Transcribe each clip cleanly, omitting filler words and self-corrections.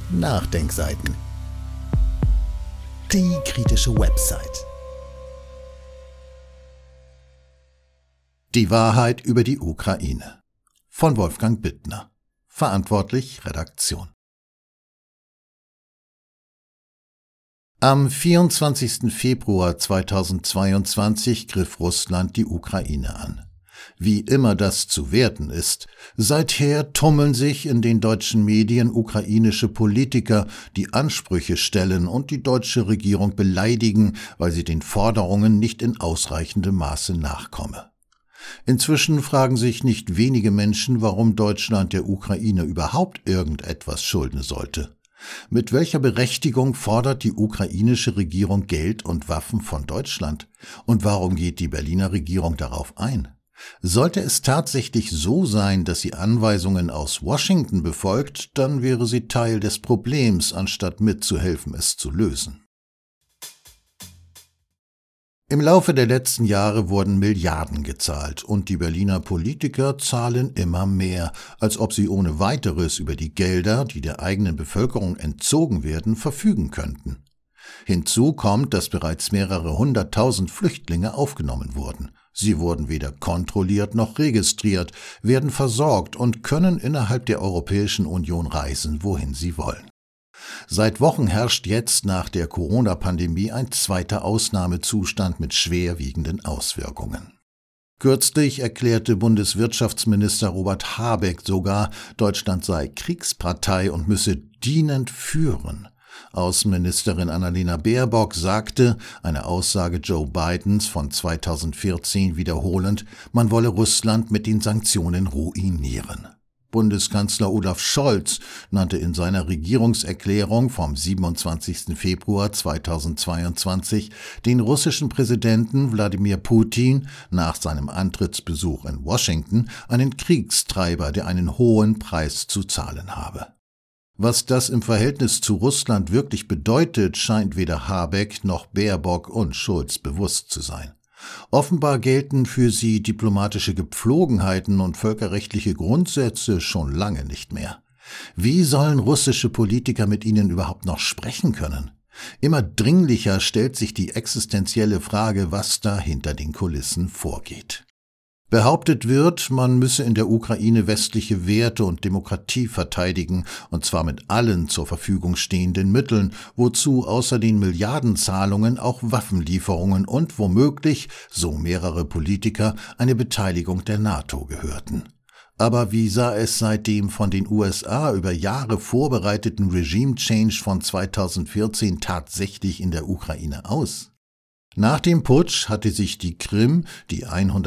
Nachdenkseiten. Die kritische Website. Die Wahrheit über die Ukraine. Von Wolfgang Bittner. Verantwortlich Redaktion. Am 24. Februar 2022 griff Russland die Ukraine an. Wie immer das zu werten ist, seither tummeln sich in den deutschen Medien ukrainische Politiker, die Ansprüche stellen und die deutsche Regierung beleidigen, weil sie den Forderungen nicht in ausreichendem Maße nachkomme. Inzwischen fragen sich nicht wenige Menschen, warum Deutschland der Ukraine überhaupt irgendetwas schulden sollte. Mit welcher Berechtigung fordert die ukrainische Regierung Geld und Waffen von Deutschland? Und warum geht die Berliner Regierung darauf ein? Sollte es tatsächlich so sein, dass sie Anweisungen aus Washington befolgt, dann wäre sie Teil des Problems, anstatt mitzuhelfen, es zu lösen. Im Laufe der letzten Jahre wurden Milliarden gezahlt und die Berliner Politiker zahlen immer mehr, als ob sie ohne weiteres über die Gelder, die der eigenen Bevölkerung entzogen werden, verfügen könnten. Hinzu kommt, dass bereits mehrere 100.000 Flüchtlinge aufgenommen wurden. Sie wurden weder kontrolliert noch registriert, werden versorgt und können innerhalb der Europäischen Union reisen, wohin sie wollen. Seit Wochen herrscht jetzt nach der Corona-Pandemie ein zweiter Ausnahmezustand mit schwerwiegenden Auswirkungen. Kürzlich erklärte Bundeswirtschaftsminister Robert Habeck sogar, Deutschland sei Kriegspartei und müsse dienend führen. Außenministerin Annalena Baerbock sagte, eine Aussage Joe Bidens von 2014 wiederholend, man wolle Russland mit den Sanktionen ruinieren. Bundeskanzler Olaf Scholz nannte in seiner Regierungserklärung vom 27. Februar 2022 den russischen Präsidenten Wladimir Putin nach seinem Antrittsbesuch in Washington einen Kriegstreiber, der einen hohen Preis zu zahlen habe. Was das im Verhältnis zu Russland wirklich bedeutet, scheint weder Habeck noch Baerbock und Scholz bewusst zu sein. Offenbar gelten für sie diplomatische Gepflogenheiten und völkerrechtliche Grundsätze schon lange nicht mehr. Wie sollen russische Politiker mit ihnen überhaupt noch sprechen können? Immer dringlicher stellt sich die existenzielle Frage, was da hinter den Kulissen vorgeht. Behauptet wird, man müsse in der Ukraine westliche Werte und Demokratie verteidigen, und zwar mit allen zur Verfügung stehenden Mitteln, wozu außer den Milliardenzahlungen auch Waffenlieferungen und womöglich, so mehrere Politiker, eine Beteiligung der NATO gehörten. Aber wie sah es seit dem von den USA über Jahre vorbereiteten Regime-Change von 2014 tatsächlich in der Ukraine aus? Nach dem Putsch hatte sich die Krim, die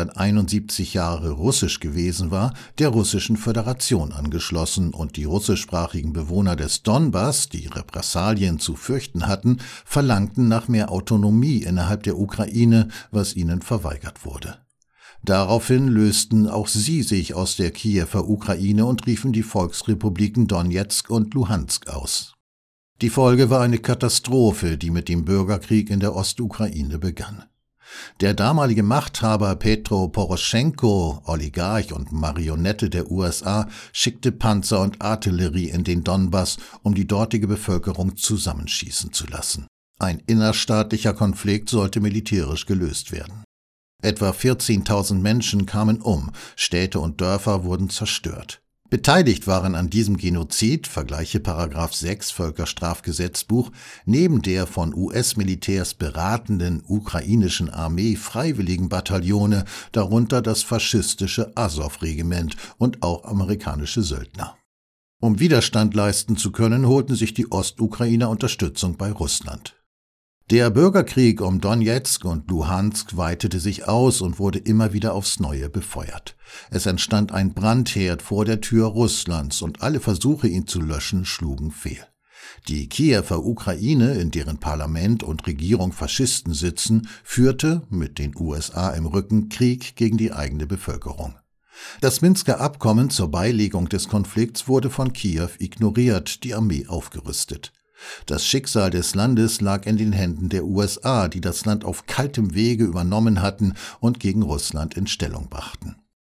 171 Jahre russisch gewesen war, der Russischen Föderation angeschlossen und die russischsprachigen Bewohner des Donbass, die Repressalien zu fürchten hatten, verlangten nach mehr Autonomie innerhalb der Ukraine, was ihnen verweigert wurde. Daraufhin lösten auch sie sich aus der Kiewer Ukraine und riefen die Volksrepubliken Donezk und Luhansk aus. Die Folge war eine Katastrophe, die mit dem Bürgerkrieg in der Ostukraine begann. Der damalige Machthaber Petro Poroschenko, Oligarch und Marionette der USA, schickte Panzer und Artillerie in den Donbass, um die dortige Bevölkerung zusammenschießen zu lassen. Ein innerstaatlicher Konflikt sollte militärisch gelöst werden. Etwa 14.000 Menschen kamen um, Städte und Dörfer wurden zerstört. Beteiligt waren an diesem Genozid, vergleiche § 6 Völkerstrafgesetzbuch, neben der von US-Militärs beratenden ukrainischen Armee Freiwilligenbataillone, darunter das faschistische Asow-Regiment und auch amerikanische Söldner. Um Widerstand leisten zu können, holten sich die Ostukrainer Unterstützung bei Russland. Der Bürgerkrieg um Donezk und Luhansk weitete sich aus und wurde immer wieder aufs Neue befeuert. Es entstand ein Brandherd vor der Tür Russlands und alle Versuche, ihn zu löschen, schlugen fehl. Die Kiewer Ukraine, in deren Parlament und Regierung Faschisten sitzen, führte, mit den USA im Rücken, Krieg gegen die eigene Bevölkerung. Das Minsker Abkommen zur Beilegung des Konflikts wurde von Kiew ignoriert, die Armee aufgerüstet. Das Schicksal des Landes lag in den Händen der USA, die das Land auf kaltem Wege übernommen hatten und gegen Russland in Stellung brachten.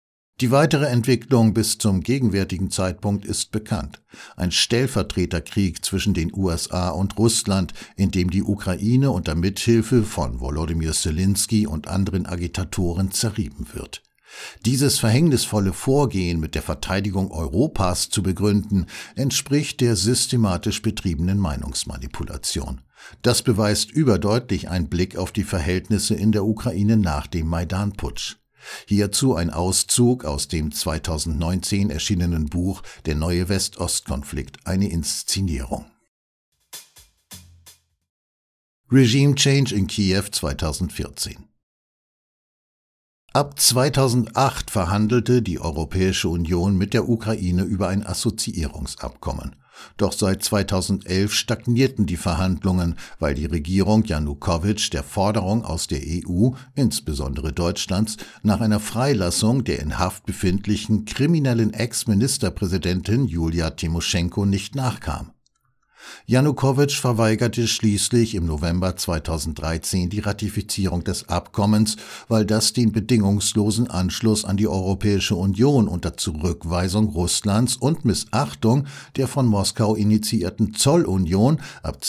Die weitere Entwicklung bis zum gegenwärtigen Zeitpunkt ist bekannt. Ein Stellvertreterkrieg zwischen den USA und Russland, in dem die Ukraine unter Mithilfe von Volodymyr Zelensky und anderen Agitatoren zerrieben wird. Dieses verhängnisvolle Vorgehen mit der Verteidigung Europas zu begründen, entspricht der systematisch betriebenen Meinungsmanipulation. Das beweist überdeutlich ein Blick auf die Verhältnisse in der Ukraine nach dem Maidan-Putsch. Hierzu ein Auszug aus dem 2019 erschienenen Buch Der neue West-Ost-Konflikt, eine Inszenierung. Regime Change in Kiew 2014. Ab 2008 verhandelte die Europäische Union mit der Ukraine über ein Assoziierungsabkommen. Doch seit 2011 stagnierten die Verhandlungen, weil die Regierung Janukowitsch der Forderung aus der EU, insbesondere Deutschlands, nach einer Freilassung der in Haft befindlichen kriminellen Ex-Ministerpräsidentin Julia Timoschenko nicht nachkam. Janukowitsch verweigerte schließlich im November 2013 die Ratifizierung des Abkommens, weil das den bedingungslosen Anschluss an die Europäische Union unter Zurückweisung Russlands und Missachtung der von Moskau initiierten Zollunion, ab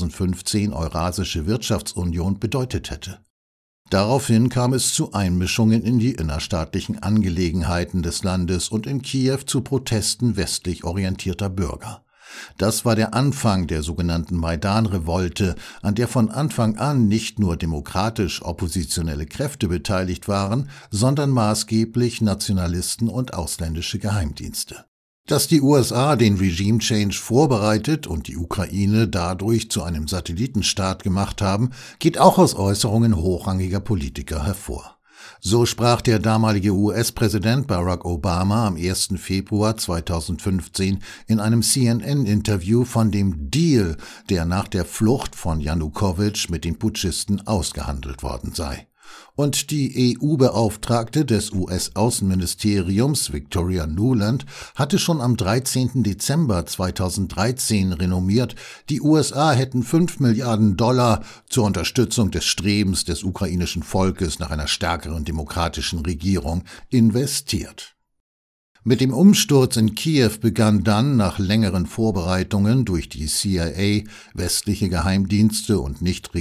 2015 Eurasische Wirtschaftsunion, bedeutet hätte. Daraufhin kam es zu Einmischungen in die innerstaatlichen Angelegenheiten des Landes und in Kiew zu Protesten westlich orientierter Bürger. Das war der Anfang der sogenannten Maidan-Revolte, an der von Anfang an nicht nur demokratisch oppositionelle Kräfte beteiligt waren, sondern maßgeblich Nationalisten und ausländische Geheimdienste. Dass die USA den Regime Change vorbereitet und die Ukraine dadurch zu einem Satellitenstaat gemacht haben, geht auch aus Äußerungen hochrangiger Politiker hervor. So sprach der damalige US-Präsident Barack Obama am 1. Februar 2015 in einem CNN-Interview von dem Deal, der nach der Flucht von Janukowitsch mit den Putschisten ausgehandelt worden sei. Und die EU-Beauftragte des US-Außenministeriums, Victoria Nuland, hatte schon am 13. Dezember 2013 renommiert, die USA hätten $5 Milliarden zur Unterstützung des Strebens des ukrainischen Volkes nach einer stärkeren demokratischen Regierung investiert. Mit dem Umsturz in Kiew begann dann nach längeren Vorbereitungen durch die CIA, westliche Geheimdienste und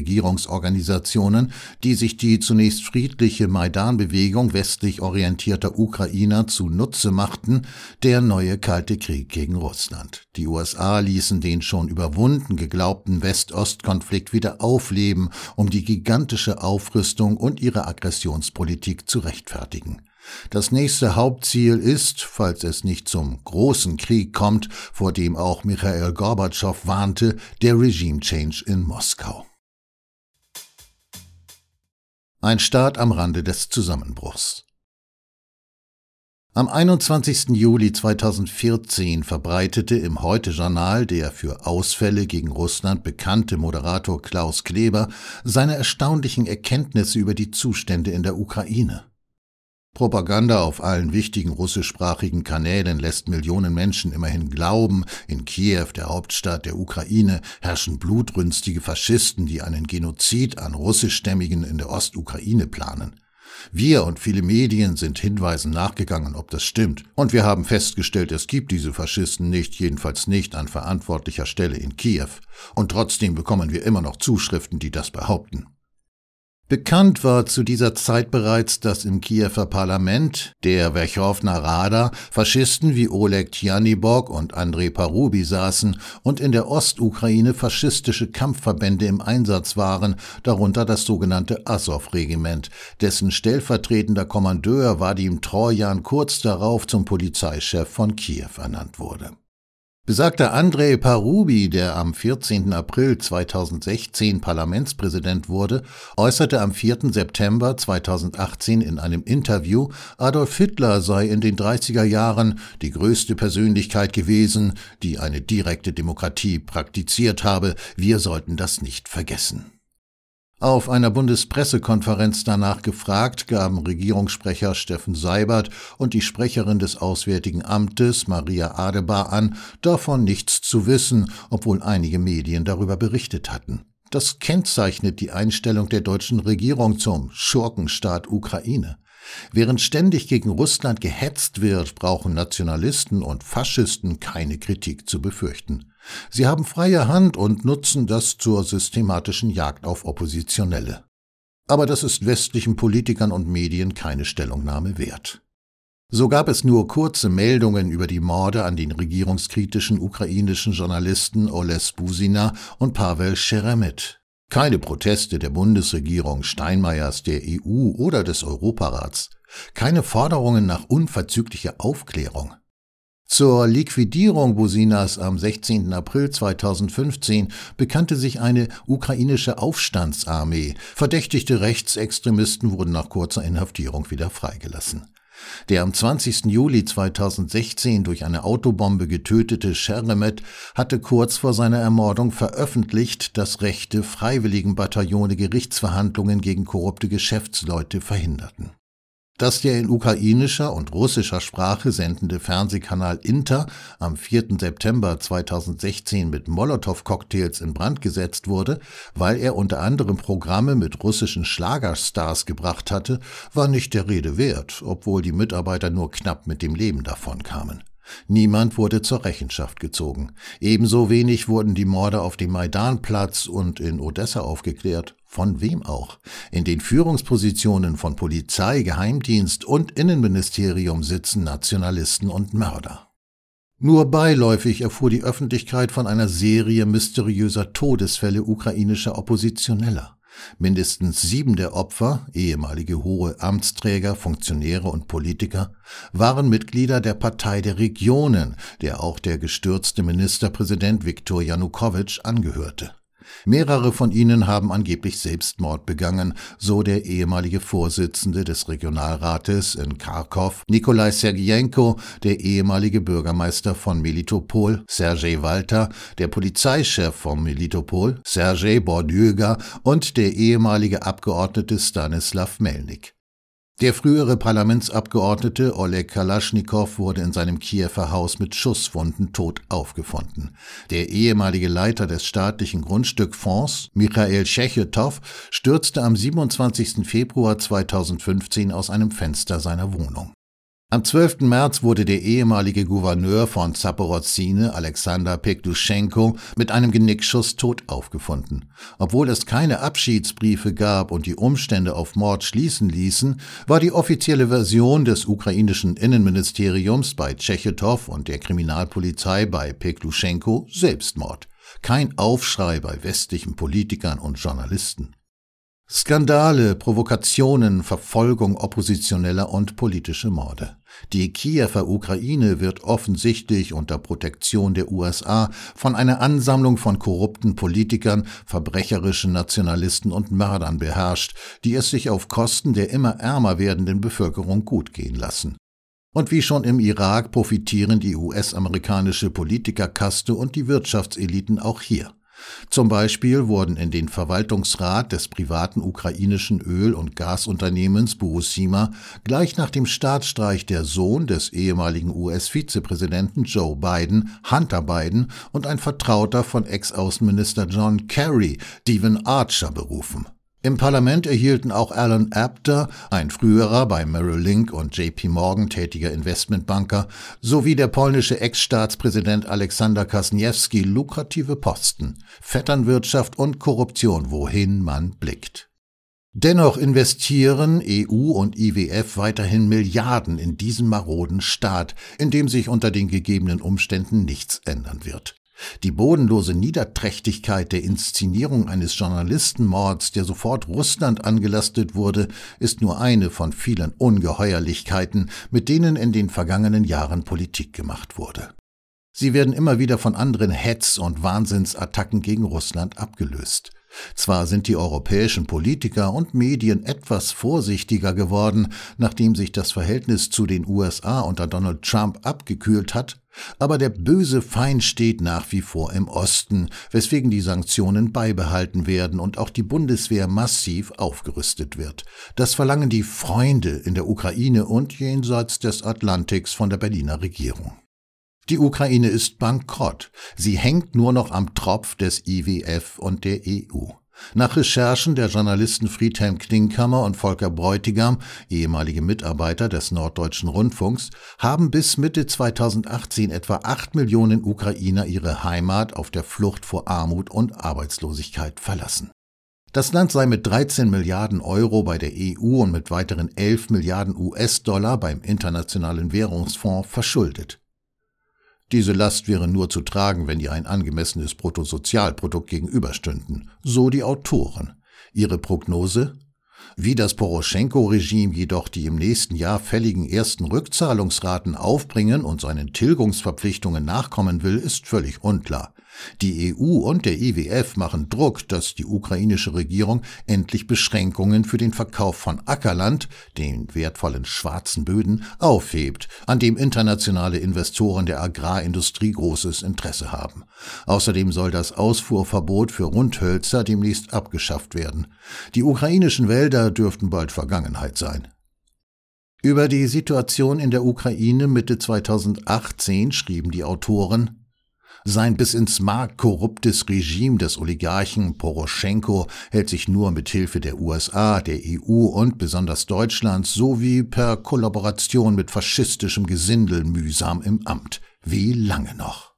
Nichtregierungsorganisationen, die sich die zunächst friedliche Maidan-Bewegung westlich orientierter Ukrainer zunutze machten, der neue Kalte Krieg gegen Russland. Die USA ließen den schon überwunden geglaubten West-Ost-Konflikt wieder aufleben, um die gigantische Aufrüstung und ihre Aggressionspolitik zu rechtfertigen. Das nächste Hauptziel ist, falls es nicht zum großen Krieg kommt, vor dem auch Michail Gorbatschow warnte, der Regime Change in Moskau. Ein Staat am Rande des Zusammenbruchs. Am 21. Juli 2014 verbreitete im Heute-Journal der für Ausfälle gegen Russland bekannte Moderator Klaus Kleber seine erstaunlichen Erkenntnisse über die Zustände in der Ukraine. Propaganda auf allen wichtigen russischsprachigen Kanälen lässt Millionen Menschen immerhin glauben, in Kiew, der Hauptstadt der Ukraine, herrschen blutrünstige Faschisten, die einen Genozid an Russischstämmigen in der Ostukraine planen. Wir und viele Medien sind Hinweisen nachgegangen, ob das stimmt. Und wir haben festgestellt, es gibt diese Faschisten nicht, jedenfalls nicht an verantwortlicher Stelle in Kiew. Und trotzdem bekommen wir immer noch Zuschriften, die das behaupten. Bekannt war zu dieser Zeit bereits, dass im Kiewer Parlament, der Werchowna Rada, Faschisten wie Oleg Tjanibok und Andrei Parubi saßen und in der Ostukraine faschistische Kampfverbände im Einsatz waren, darunter das sogenannte Asow-Regiment, dessen stellvertretender Kommandeur Wadim Trojan kurz darauf zum Polizeichef von Kiew ernannt wurde. Besagter Andrei Parubi, der am 14. April 2016 Parlamentspräsident wurde, äußerte am 4. September 2018 in einem Interview, Adolf Hitler sei in den 30er Jahren die größte Persönlichkeit gewesen, die eine direkte Demokratie praktiziert habe, wir sollten das nicht vergessen. Auf einer Bundespressekonferenz danach gefragt, gaben Regierungssprecher Steffen Seibert und die Sprecherin des Auswärtigen Amtes Maria Adebar an, davon nichts zu wissen, obwohl einige Medien darüber berichtet hatten. Das kennzeichnet die Einstellung der deutschen Regierung zum Schurkenstaat Ukraine. Während ständig gegen Russland gehetzt wird, brauchen Nationalisten und Faschisten keine Kritik zu befürchten. Sie haben freie Hand und nutzen das zur systematischen Jagd auf Oppositionelle. Aber das ist westlichen Politikern und Medien keine Stellungnahme wert. So gab es nur kurze Meldungen über die Morde an den regierungskritischen ukrainischen Journalisten Oles Buzina und Paweł Scheremet. Keine Proteste der Bundesregierung, Steinmeiers, der EU oder des Europarats. Keine Forderungen nach unverzüglicher Aufklärung. Zur Liquidierung Buzinas am 16. April 2015 bekannte sich eine ukrainische Aufstandsarmee. Verdächtigte Rechtsextremisten wurden nach kurzer Inhaftierung wieder freigelassen. Der am 20. Juli 2016 durch eine Autobombe getötete Scheremet hatte kurz vor seiner Ermordung veröffentlicht, dass rechte Freiwilligenbataillone Gerichtsverhandlungen gegen korrupte Geschäftsleute verhinderten. Dass der in ukrainischer und russischer Sprache sendende Fernsehkanal Inter am 4. September 2016 mit Molotow-Cocktails in Brand gesetzt wurde, weil er unter anderem Programme mit russischen Schlagerstars gebracht hatte, war nicht der Rede wert, obwohl die Mitarbeiter nur knapp mit dem Leben davonkamen. Niemand wurde zur Rechenschaft gezogen. Ebenso wenig wurden die Morde auf dem Maidanplatz und in Odessa aufgeklärt. Von wem auch? In den Führungspositionen von Polizei, Geheimdienst und Innenministerium sitzen Nationalisten und Mörder. Nur beiläufig erfuhr die Öffentlichkeit von einer Serie mysteriöser Todesfälle ukrainischer Oppositioneller. Mindestens 7 der Opfer, ehemalige hohe Amtsträger, Funktionäre und Politiker, waren Mitglieder der Partei der Regionen, der auch der gestürzte Ministerpräsident Viktor Janukowitsch angehörte. Mehrere von ihnen haben angeblich Selbstmord begangen, so der ehemalige Vorsitzende des Regionalrates in Kharkov, Nikolai Sergejenko, der ehemalige Bürgermeister von Melitopol, Sergej Walter, der Polizeichef von Melitopol, Sergej Bordjuga und der ehemalige Abgeordnete Stanislav Melnik. Der frühere Parlamentsabgeordnete Oleg Kalaschnikow wurde in seinem Kiewer Haus mit Schusswunden tot aufgefunden. Der ehemalige Leiter des staatlichen Grundstückfonds, Michail Tschechetow, stürzte am 27. Februar 2015 aus einem Fenster seiner Wohnung. Am 12. März wurde der ehemalige Gouverneur von Zaporozhye, Alexander Pekluschenko, mit einem Genickschuss tot aufgefunden. Obwohl es keine Abschiedsbriefe gab und die Umstände auf Mord schließen ließen, war die offizielle Version des ukrainischen Innenministeriums bei Tschechetow und der Kriminalpolizei bei Pekluschenko Selbstmord. Kein Aufschrei bei westlichen Politikern und Journalisten. Skandale, Provokationen, Verfolgung Oppositioneller und politische Morde. Die Kiewer Ukraine wird offensichtlich unter Protektion der USA von einer Ansammlung von korrupten Politikern, verbrecherischen Nationalisten und Mördern beherrscht, die es sich auf Kosten der immer ärmer werdenden Bevölkerung gut gehen lassen. Und wie schon im Irak profitieren die US-amerikanische Politikerkaste und die Wirtschaftseliten auch hier. Zum Beispiel wurden in den Verwaltungsrat des privaten ukrainischen Öl- und Gasunternehmens Burisma gleich nach dem Staatsstreich der Sohn des ehemaligen US-Vizepräsidenten Joe Biden, Hunter Biden, und ein Vertrauter von Ex-Außenminister John Kerry, Stephen Archer, berufen. Im Parlament erhielten auch Alan Abter, ein früherer bei Merrill Lynch und JP Morgan tätiger Investmentbanker, sowie der polnische Ex-Staatspräsident Aleksander Kwasniewski lukrative Posten, Vetternwirtschaft und Korruption, wohin man blickt. Dennoch investieren EU und IWF weiterhin Milliarden in diesen maroden Staat, in dem sich unter den gegebenen Umständen nichts ändern wird. Die bodenlose Niederträchtigkeit der Inszenierung eines Journalistenmords, der sofort Russland angelastet wurde, ist nur eine von vielen Ungeheuerlichkeiten, mit denen in den vergangenen Jahren Politik gemacht wurde. Sie werden immer wieder von anderen Hetz- und Wahnsinnsattacken gegen Russland abgelöst. Zwar sind die europäischen Politiker und Medien etwas vorsichtiger geworden, nachdem sich das Verhältnis zu den USA unter Donald Trump abgekühlt hat, aber der böse Feind steht nach wie vor im Osten, weswegen die Sanktionen beibehalten werden und auch die Bundeswehr massiv aufgerüstet wird. Das verlangen die Freunde in der Ukraine und jenseits des Atlantiks von der Berliner Regierung. Die Ukraine ist bankrott. Sie hängt nur noch am Tropf des IWF und der EU. Nach Recherchen der Journalisten Friedhelm Klinkhammer und Volker Bräutigam, ehemalige Mitarbeiter des Norddeutschen Rundfunks, haben bis Mitte 2018 etwa 8 Millionen Ukrainer ihre Heimat auf der Flucht vor Armut und Arbeitslosigkeit verlassen. Das Land sei mit 13 Milliarden Euro bei der EU und mit weiteren 11 Milliarden US-Dollar beim Internationalen Währungsfonds verschuldet. Diese Last wäre nur zu tragen, wenn ihr ein angemessenes Bruttosozialprodukt gegenüberstünden, so die Autoren. Ihre Prognose? Wie das Poroschenko-Regime jedoch die im nächsten Jahr fälligen ersten Rückzahlungsraten aufbringen und seinen Tilgungsverpflichtungen nachkommen will, ist völlig unklar. Die EU und der IWF machen Druck, dass die ukrainische Regierung endlich Beschränkungen für den Verkauf von Ackerland, den wertvollen schwarzen Böden, aufhebt, an dem internationale Investoren der Agrarindustrie großes Interesse haben. Außerdem soll das Ausfuhrverbot für Rundhölzer demnächst abgeschafft werden. Die ukrainischen Wälder dürften bald Vergangenheit sein. Über die Situation in der Ukraine Mitte 2018 schrieben die Autoren: Sein bis ins Mark korruptes Regime des Oligarchen Poroschenko hält sich nur mit Hilfe der USA, der EU und besonders Deutschlands sowie per Kollaboration mit faschistischem Gesindel mühsam im Amt. Wie lange noch?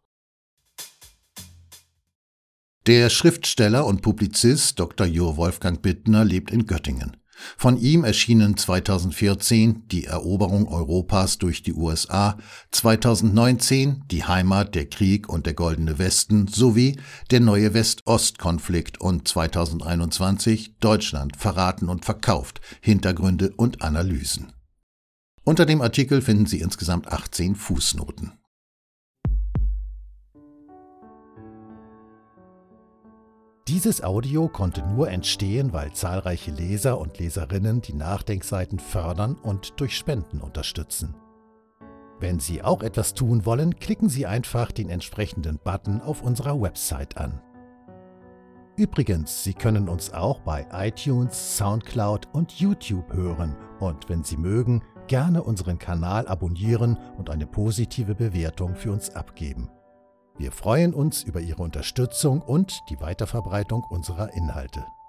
Der Schriftsteller und Publizist Dr. Jo Wolfgang Bittner lebt in Göttingen. Von ihm erschienen 2014 Die Eroberung Europas durch die USA, 2019 Die Heimat, der Krieg und der Goldene Westen sowie Der neue West-Ost-Konflikt und 2021 Deutschland verraten und verkauft, Hintergründe und Analysen. Unter dem Artikel finden Sie insgesamt 18 Fußnoten. Dieses Audio konnte nur entstehen, weil zahlreiche Leser und Leserinnen die Nachdenkseiten fördern und durch Spenden unterstützen. Wenn Sie auch etwas tun wollen, klicken Sie einfach den entsprechenden Button auf unserer Website an. Übrigens, Sie können uns auch bei iTunes, Soundcloud und YouTube hören und wenn Sie mögen, gerne unseren Kanal abonnieren und eine positive Bewertung für uns abgeben. Wir freuen uns über Ihre Unterstützung und die Weiterverbreitung unserer Inhalte.